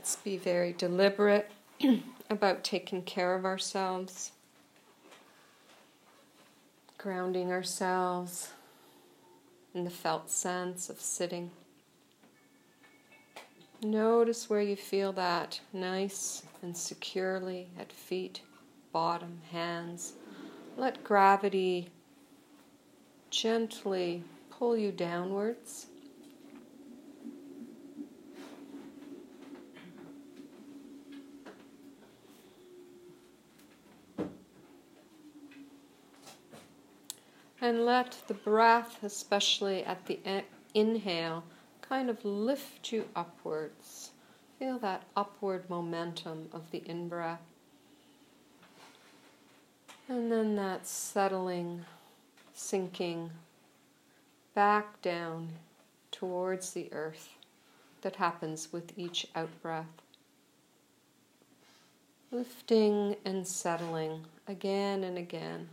Let's be very deliberate about taking care of ourselves, grounding ourselves in the felt sense of sitting. Notice where you feel that nice and securely at feet, bottom, hands. Let gravity gently pull you downwards. And let the breath, especially at the inhale, kind of lift you upwards. Feel that upward momentum of the in-breath. And then that settling, sinking back down towards the earth that happens with each out-breath. Lifting and settling again and again.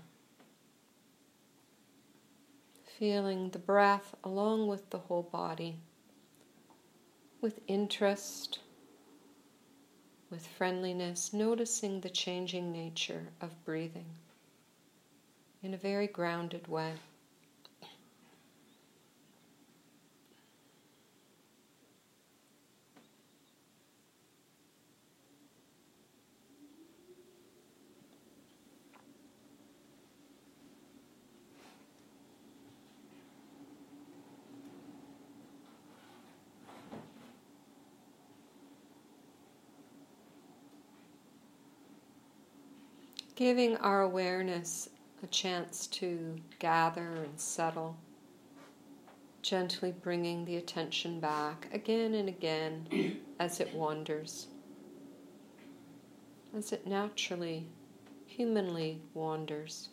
Feeling the breath along with the whole body, with interest, with friendliness, noticing the changing nature of breathing in a very grounded way. Giving our awareness a chance to gather and settle, gently bringing the attention back again and again as it wanders, as it naturally, humanly wanders.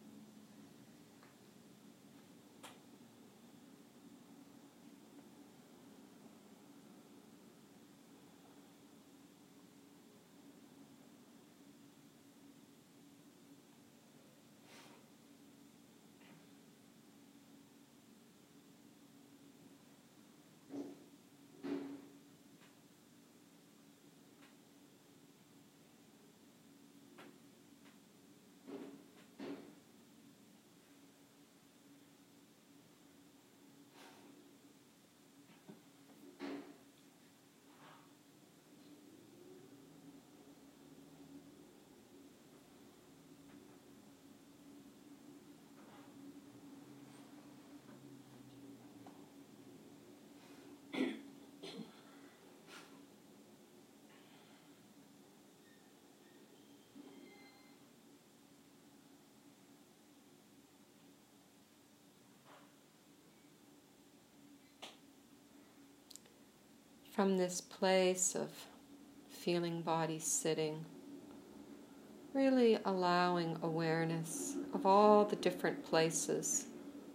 From this place of feeling body sitting, really allowing awareness of all the different places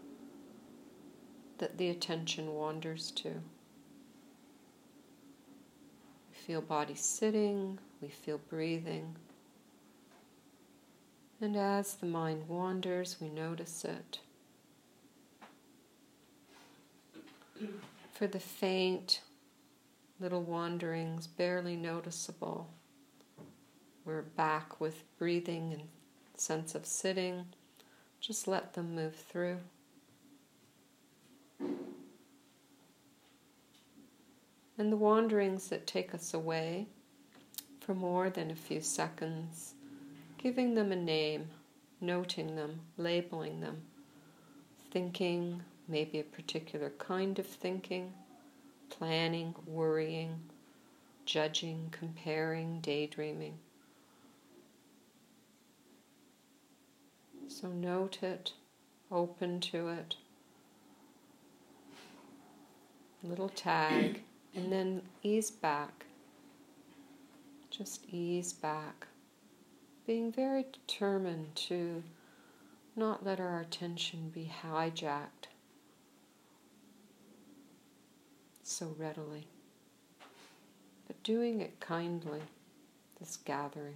that the attention wanders to. We feel body sitting, we feel breathing, and as the mind wanders, we notice it. For the faint little wanderings, barely noticeable, we're back with breathing and sense of sitting. Just let them move through. And the wanderings that take us away for more than a few seconds, giving them a name, noting them, labeling them, thinking, maybe a particular kind of thinking, planning, worrying, judging, comparing, daydreaming. So note it, open to it, little tag, and then ease back. Just ease back, being very determined to not let our attention be hijacked so readily, but doing it kindly, this gathering.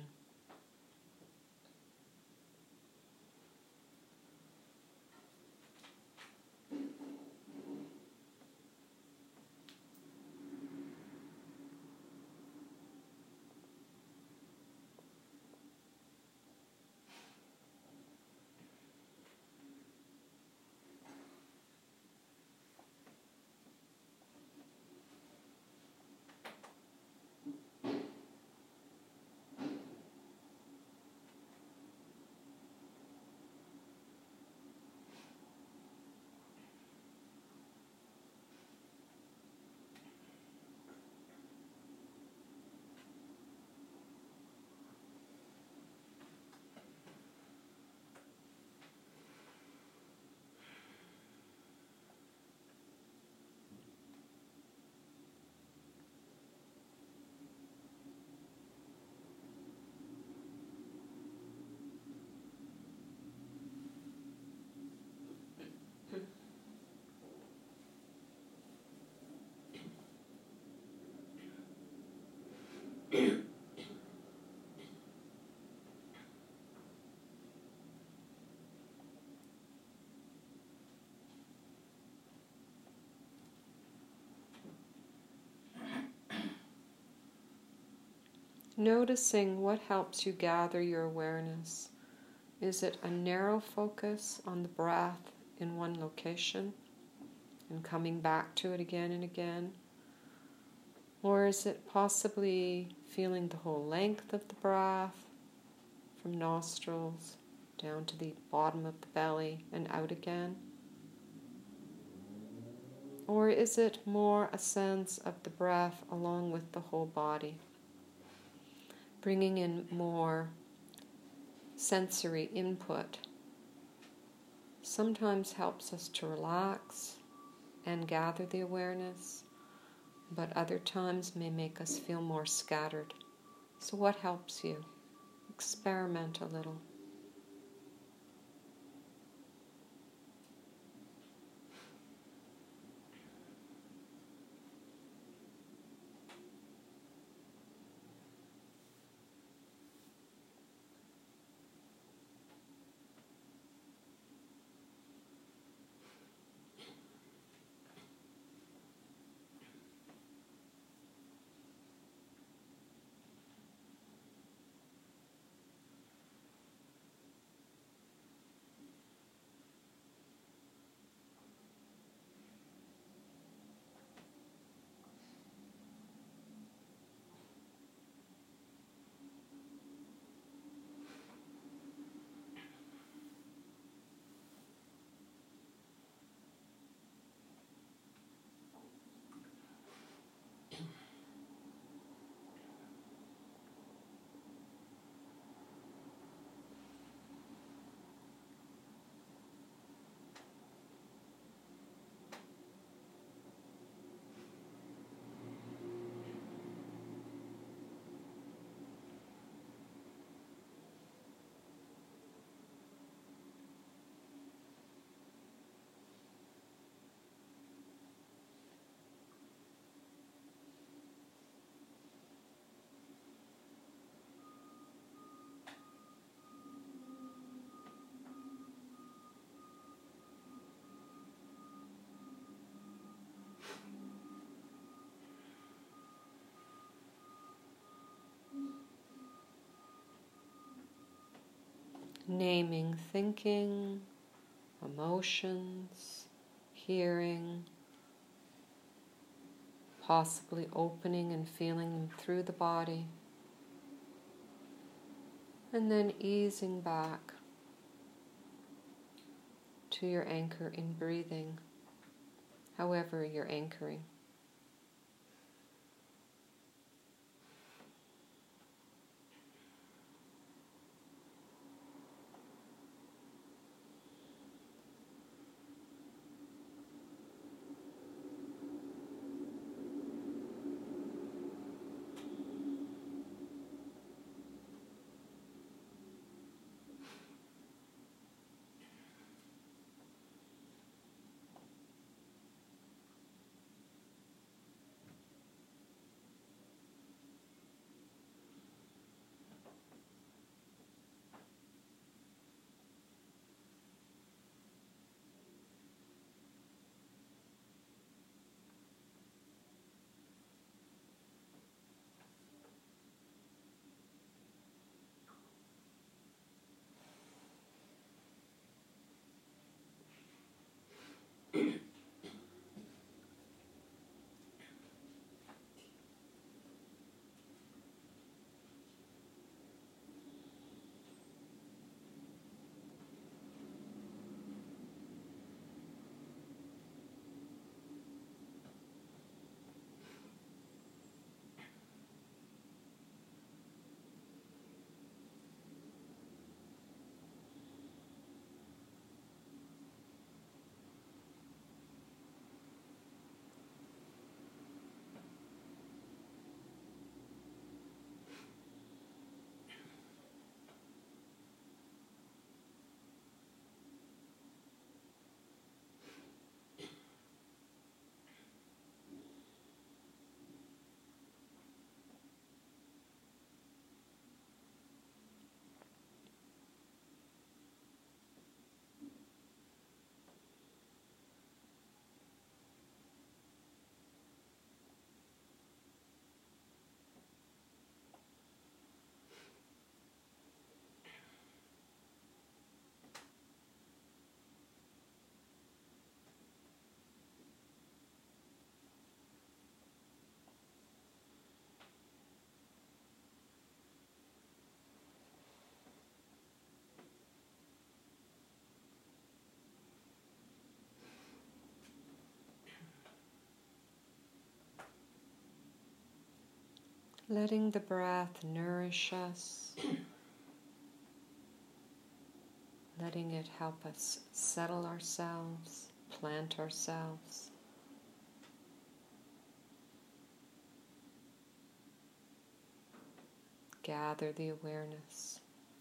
Noticing what helps you gather your awareness. Is it a narrow focus on the breath in one location and coming back to it again and again? Or is it possibly feeling the whole length of the breath from nostrils down to the bottom of the belly and out again? Or is it more a sense of the breath along with the whole body? Bringing in more sensory input sometimes helps us to relax and gather the awareness, but other times may make us feel more scattered. So what helps you? Experiment a little. Naming thinking, emotions, hearing, possibly opening and feeling them through the body, and then easing back to your anchor in breathing, however you're anchoring. letting the breath nourish us, letting it help us settle ourselves, plant ourselves. Gather the awareness.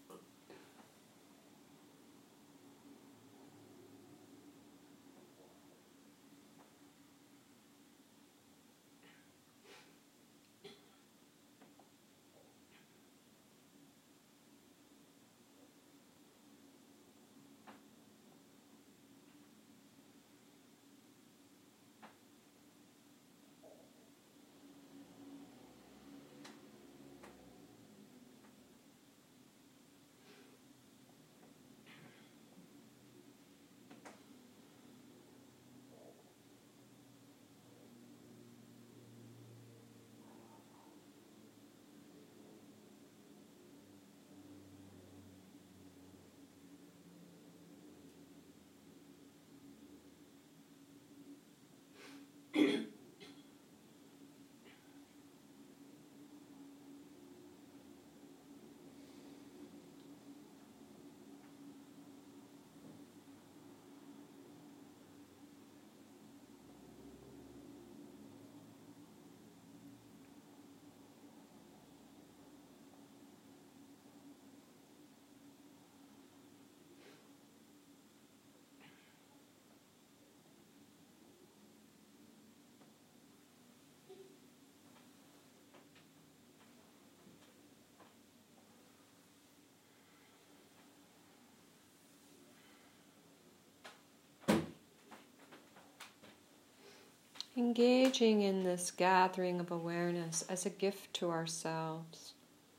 Engaging in this gathering of awareness as a gift to ourselves,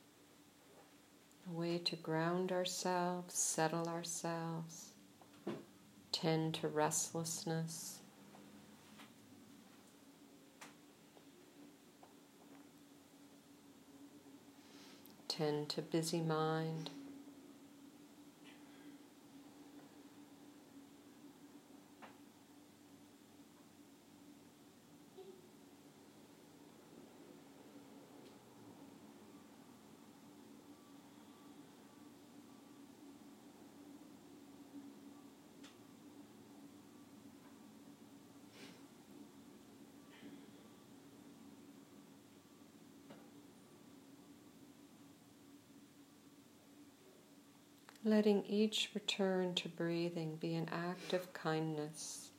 a way to ground ourselves, settle ourselves, tend to restlessness, tend to busy mind. Letting each return to breathing be an act of kindness.